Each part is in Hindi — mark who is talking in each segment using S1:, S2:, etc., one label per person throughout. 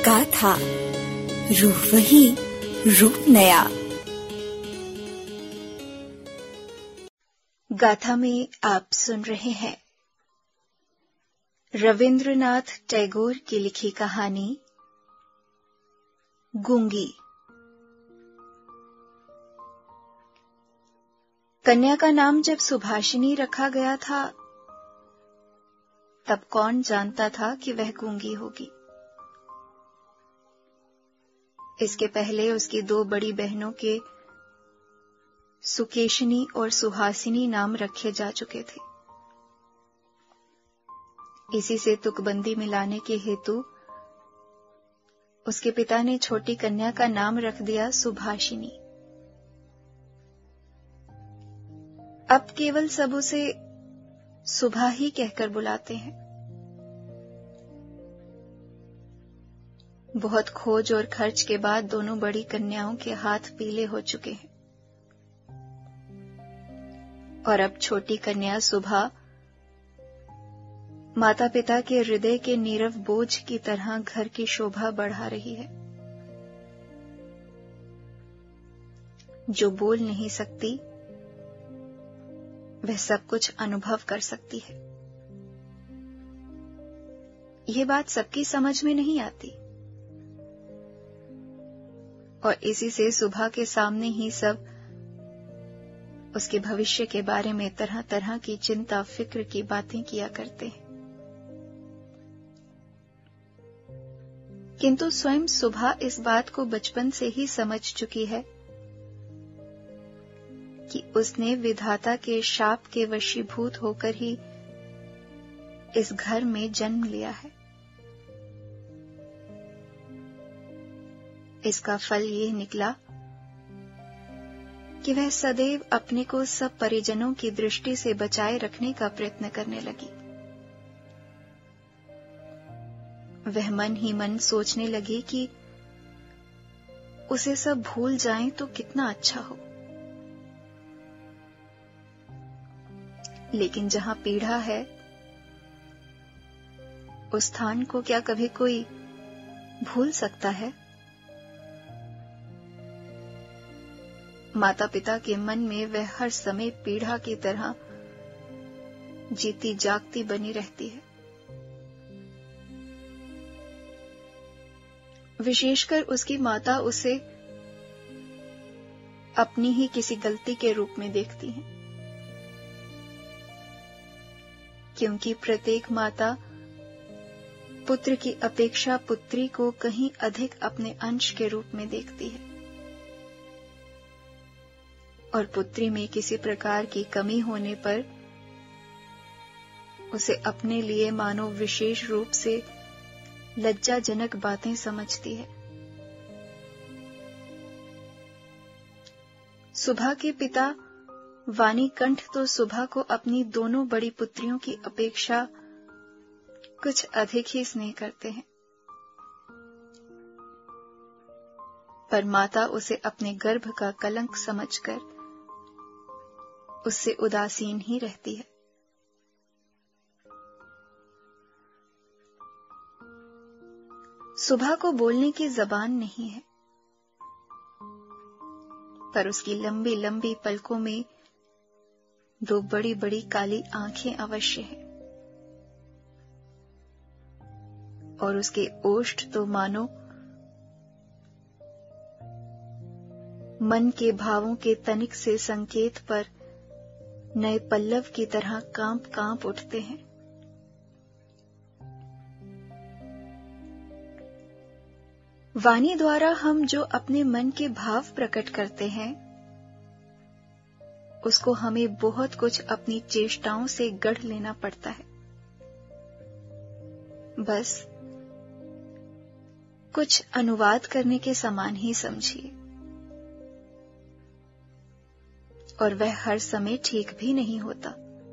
S1: गाथा, रूह वही, रूप नया। गाथा में आप सुन रहे हैं रविंद्रनाथ टैगोर की लिखी कहानी गूंगी। कन्या का नाम जब सुभाषिनी रखा गया था, तब कौन जानता था कि वह गूंगी होगी। इसके पहले उसकी दो बड़ी बहनों के सुकेशिनी और सुहासिनी नाम रखे जा चुके थे। इसी से तुकबंदी मिलाने के हेतु उसके पिता ने छोटी कन्या का नाम रख दिया सुभाषिनी। अब केवल सब उसे सुभा ही कहकर बुलाते हैं। बहुत खोज और खर्च के बाद दोनों बड़ी कन्याओं के हाथ पीले हो चुके हैं और अब छोटी कन्या सुभा माता पिता के हृदय के नीरव बोझ की तरह घर की शोभा बढ़ा रही है। जो बोल नहीं सकती, वह सब कुछ अनुभव कर सकती है। यह बात सबकी समझ में नहीं आती और इसी से सुभा के सामने ही सब उसके भविष्य के बारे में तरह तरह की चिंता फिक्र की बातें किया करते हैं। किंतु स्वयं सुभा इस बात को बचपन से ही समझ चुकी है कि उसने विधाता के शाप के वशीभूत होकर ही इस घर में जन्म लिया है। इसका फल ये निकला कि वह सदैव अपने को सब परिजनों की दृष्टि से बचाए रखने का प्रयत्न करने लगी। वह मन ही मन सोचने लगी कि उसे सब भूल जाएं तो कितना अच्छा हो। लेकिन जहां पीड़ा है, उस स्थान को क्या कभी कोई भूल सकता है? माता पिता के मन में वह हर समय पीड़ा की तरह जीती जागती बनी रहती है। विशेषकर उसकी माता उसे अपनी ही किसी गलती के रूप में देखती है, क्योंकि प्रत्येक माता पुत्र की अपेक्षा पुत्री को कहीं अधिक अपने अंश के रूप में देखती है और पुत्री में किसी प्रकार की कमी होने पर उसे अपने लिए मानो विशेष रूप से लज्जाजनक बातें समझती है। सुभा के पिता वाणीकंठ तो सुभा को अपनी दोनों बड़ी पुत्रियों की अपेक्षा कुछ अधिक ही स्नेह करते हैं, पर माता उसे अपने गर्भ का कलंक समझकर उससे उदासीन ही रहती है। सुभा को बोलने की जबान नहीं है, पर उसकी लंबी लंबी पलकों में दो बड़ी बड़ी काली आंखें अवश्य हैं और उसके ओष्ठ तो मानो मन के भावों के तनिक से संकेत पर नए पल्लव की तरह कांप कांप उठते हैं। वाणी द्वारा हम जो अपने मन के भाव प्रकट करते हैं, उसको हमें बहुत कुछ अपनी चेष्टाओं से गढ़ लेना पड़ता है। बस कुछ अनुवाद करने के समान ही समझिए, और वह हर समय ठीक भी नहीं होता।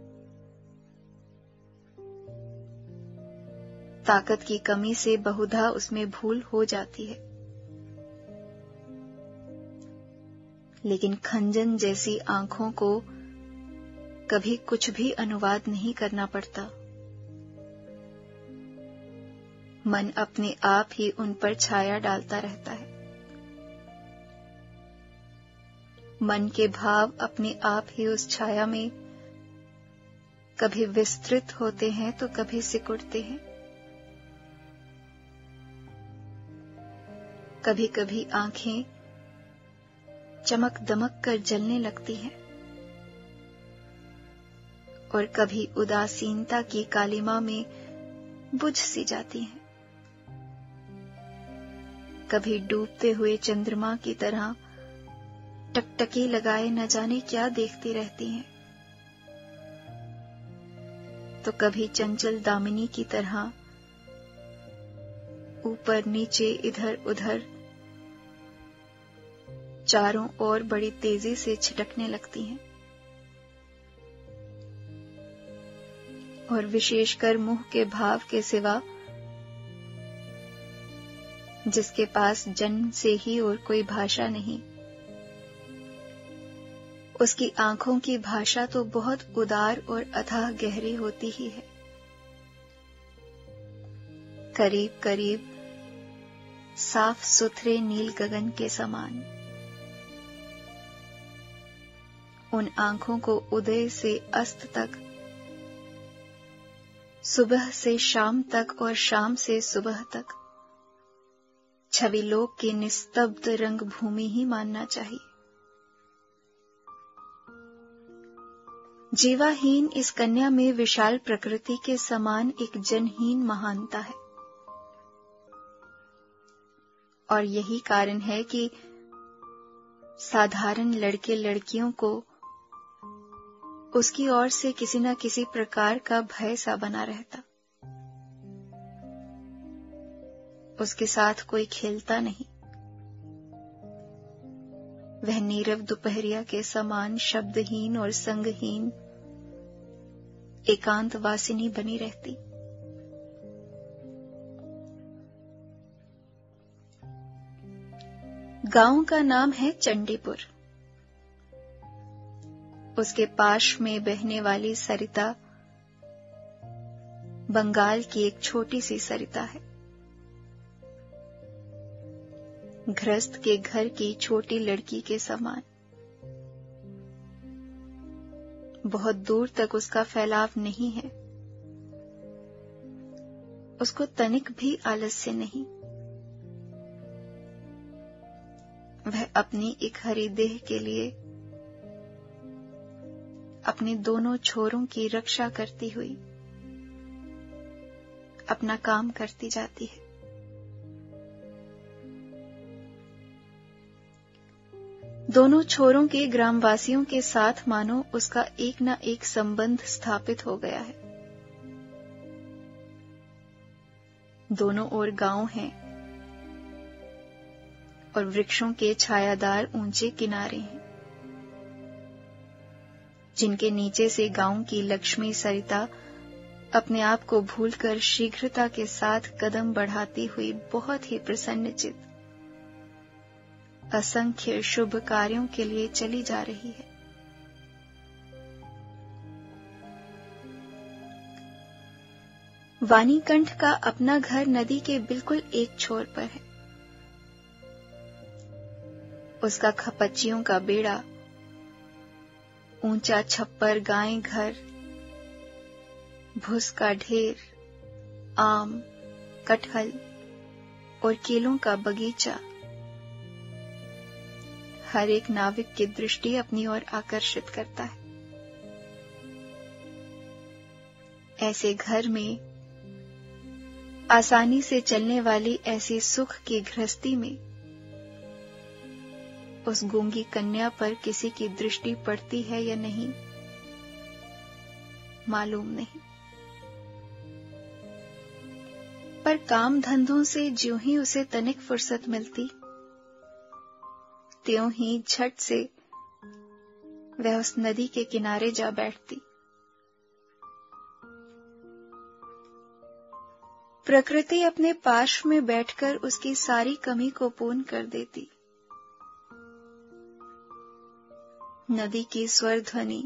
S1: ताकत की कमी से बहुधा उसमें भूल हो जाती है, लेकिन खंजन जैसी आंखों को कभी कुछ भी अनुवाद नहीं करना पड़ता। मन अपने आप ही उन पर छाया डालता रहता है। मन के भाव अपने आप ही उस छाया में कभी विस्तृत होते हैं तो कभी सिकुड़ते हैं। कभी कभी आंखें चमक दमक कर जलने लगती हैं और कभी उदासीनता की कालिमा में बुझ सी जाती हैं। कभी डूबते हुए चंद्रमा की तरह टकटकी लगाए न जाने क्या देखती रहती हैं, तो कभी चंचल दामिनी की तरह ऊपर नीचे इधर उधर चारों ओर बड़ी तेजी से छिटकने लगती हैं। और विशेषकर मुंह के भाव के सिवा जिसके पास जन्म से ही और कोई भाषा नहीं, उसकी आंखों की भाषा तो बहुत उदार और अथाह गहरी होती ही है। करीब करीब साफ सुथरे नील गगन के समान। उन आंखों को उदय से अस्त तक, सुबह से शाम तक और शाम से सुबह तक छवि लोक की निस्तब्ध रंग भूमि ही मानना चाहिए। जीवाहीन इस कन्या में विशाल प्रकृति के समान एक जनहीन महानता है। और यही कारण है कि साधारण लड़के लड़कियों को उसकी ओर से किसी न किसी प्रकार का भय सा बना रहता। उसके साथ कोई खेलता नहीं। वह नीरव दोपहरिया के समान शब्दहीन और संगहीन एकांत वासिनी बनी रहती। गांव का नाम है चंडीपुर। उसके पास में बहने वाली सरिता बंगाल की एक छोटी सी सरिता है। गृहस्थ के घर की छोटी लड़की के समान। बहुत दूर तक उसका फैलाव नहीं है। उसको तनिक भी आलस्य नहीं। वह अपनी एक हरी देह के लिए अपने दोनों छोरों की रक्षा करती हुई अपना काम करती जाती है। दोनों छोरों के ग्रामवासियों के साथ मानो उसका एक न एक संबंध स्थापित हो गया है। दोनों ओर गांव हैं और वृक्षों के छायादार ऊंचे किनारे हैं, जिनके नीचे से गांव की लक्ष्मी सरिता अपने आप को भूलकर शीघ्रता के साथ कदम बढ़ाती हुई बहुत ही प्रसन्नचित्त असंख्य शुभ कार्यों के लिए चली जा रही है। वाणीकंठ का अपना घर नदी के बिल्कुल एक छोर पर है। उसका खपच्चियों का बेड़ा, ऊंचा छप्पर गाय घर, भूस का ढेर, आम, कटहल और केलों का बगीचा हर एक नाविक की दृष्टि अपनी ओर आकर्षित करता है। ऐसे घर में आसानी से चलने वाली ऐसी सुख की गृहस्थी में उस गूंगी कन्या पर किसी की दृष्टि पड़ती है या नहीं, मालूम नहीं। पर काम धंधों से ज्यों ही उसे तनिक फुर्सत मिलती, त्यों ही झट से वह उस नदी के किनारे जा बैठती। प्रकृति अपने पाश में बैठकर उसकी सारी कमी को पूर्ण कर देती। नदी की स्वर ध्वनि,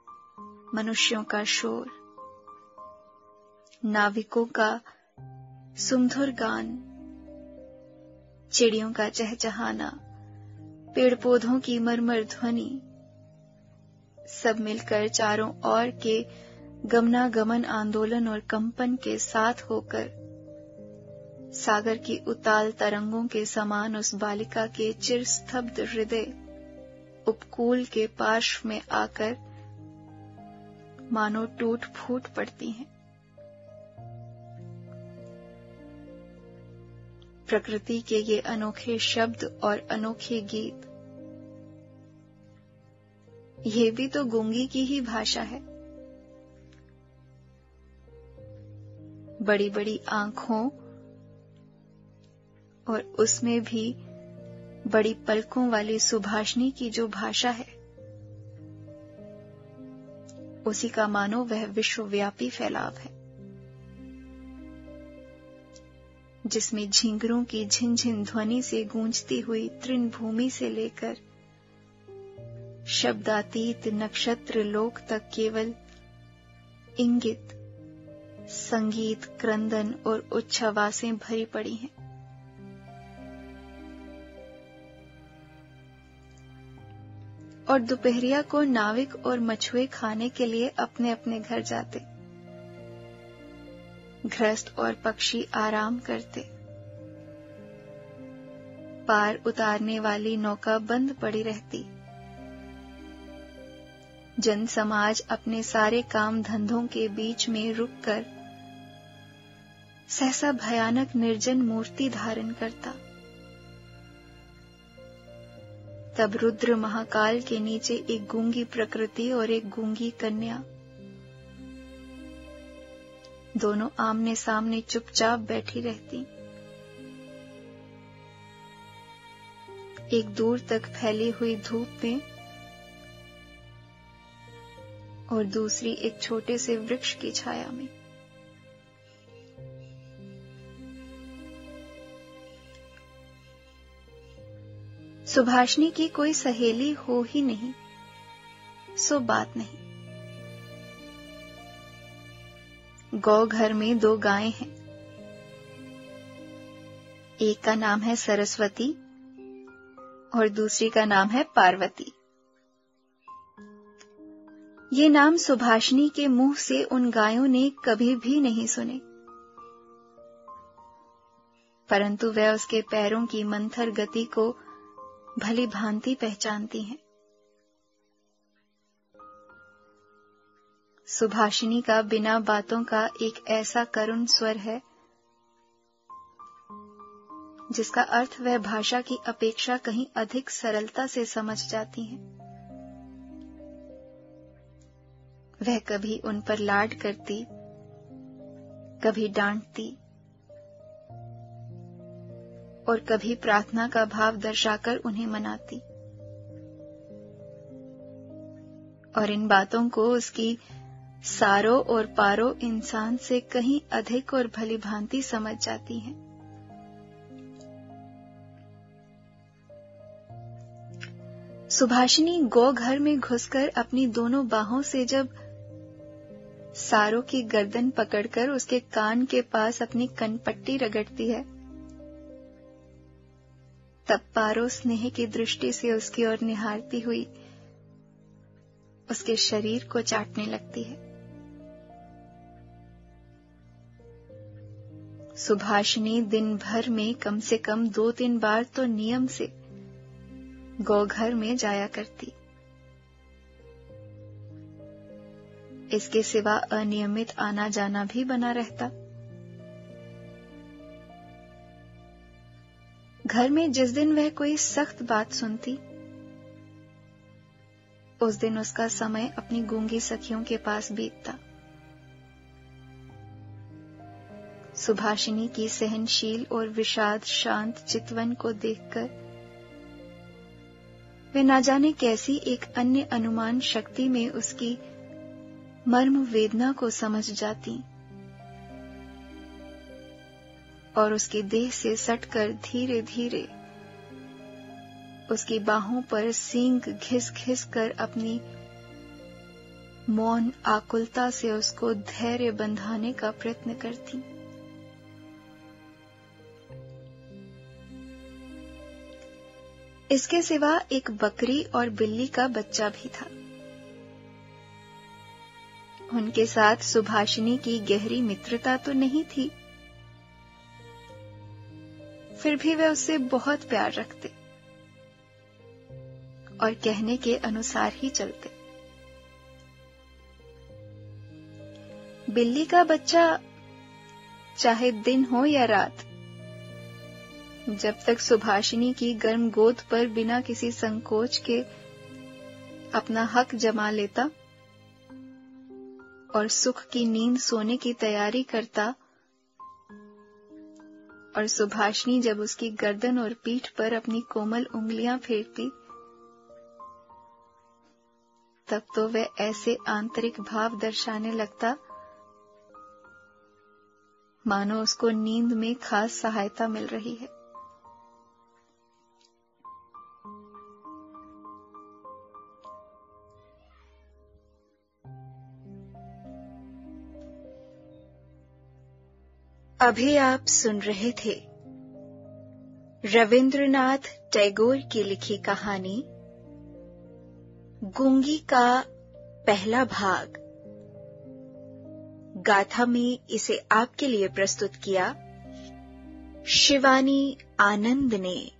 S1: मनुष्यों का शोर, नाविकों का सुमधुर गान, चिड़ियों का चहचहाना, पेड़ पौधों की मरमर ध्वनि, सब मिलकर चारों ओर के गमनागमन आंदोलन और कंपन के साथ होकर सागर की उताल तरंगों के समान उस बालिका के चिर स्तब्ध हृदय उपकूल के पार्श्व में आकर मानो टूट फूट पड़ती हैं। प्रकृति के ये अनोखे शब्द और अनोखे गीत, ये भी तो गूंगी की ही भाषा है। बड़ी बड़ी आंखों और उसमें भी बड़ी पलकों वाली सुभाषिनी की जो भाषा है, उसी का मानो वह विश्वव्यापी फैलाव है, जिसमें झिंगरों की झिनझिन ध्वनि से गूंजती हुई तृणभूमि से लेकर शब्दातीत नक्षत्र लोक तक केवल इंगित, संगीत, क्रंदन और उच्छ्वासें भरी पड़ी हैं। और दोपहरिया को नाविक और मछुए खाने के लिए अपने अपने घर जाते, गृहस्थ और पक्षी आराम करते, पार उतारने वाली नौका बंद पड़ी रहती, जन समाज अपने सारे काम धंधों के बीच में रुककर सहसा भयानक निर्जन मूर्ति धारण करता। तब रुद्र महाकाल के नीचे एक गूंगी प्रकृति और एक गूंगी कन्या, दोनों आमने सामने चुपचाप बैठी रहती। एक दूर तक फैली हुई धूप में और दूसरी एक छोटे से वृक्ष की छाया में। सुभाषिनी की कोई सहेली हो ही नहीं, सो बात नहीं। गौ घर में 2 गायें हैं, एक का नाम है सरस्वती और दूसरी का नाम है पार्वती। ये नाम सुभाषिनी के मुंह से उन गायों ने कभी भी नहीं सुने, परंतु वह उसके पैरों की मंथर गति को भली भांति पहचानती हैं। सुभाषिनी का बिना बातों का एक ऐसा करुण स्वर है, जिसका अर्थ वह भाषा की अपेक्षा कहीं अधिक सरलता से समझ जाती हैं। वह कभी उन पर लाड करती, कभी डांटती और कभी प्रार्थना का भाव दर्शाकर उन्हें मनाती, और इन बातों को उसकी सारो और पारो इंसान से कहीं अधिक और भली भांति समझ जाती हैं। सुभाषिनी गौ घर में घुसकर अपनी दोनों बाहों से जब सारो की गर्दन पकड़कर उसके कान के पास अपनी कनपट्टी रगड़ती है, तब पारो स्नेह की दृष्टि से उसकी ओर निहारती हुई उसके शरीर को चाटने लगती है। सुभाषिनी दिन भर में कम से कम 2-3 बार तो नियम से गौघर में जाया करती। इसके सिवा अनियमित आना जाना भी बना रहता। घर में जिस दिन वह कोई सख्त बात सुनती, उस दिन उसका समय अपनी गूंगी सखियों के पास बीतता। सुभाषिनी की सहनशील और विषाद शांत चितवन को देखकर वे ना जाने कैसी एक अन्य अनुमान शक्ति में उसकी मर्म वेदना को समझ जाती और उसकी देह से सटकर धीरे धीरे उसकी बाहों पर सींग घिस घिस कर अपनी मौन आकुलता से उसको धैर्य बंधाने का प्रयत्न करती। इसके सिवा एक बकरी और बिल्ली का बच्चा भी था। उनके साथ सुभाषिनी की गहरी मित्रता तो नहीं थी, फिर भी वे उससे बहुत प्यार रखते और कहने के अनुसार ही चलते। बिल्ली का बच्चा चाहे दिन हो या रात, जब तक सुभाषिनी की गर्म गोद पर बिना किसी संकोच के अपना हक जमा लेता और सुख की नींद सोने की तैयारी करता, और सुभाषिनी जब उसकी गर्दन और पीठ पर अपनी कोमल उंगलियां फेरती, तब तो वह ऐसे आंतरिक भाव दर्शाने लगता मानो उसको नींद में खास सहायता मिल रही है। अभी आप सुन रहे थे रविंद्रनाथ टैगोर की लिखी कहानी गूंगी का पहला भाग। गाथा में इसे आपके लिए प्रस्तुत किया शिवानी आनंद ने।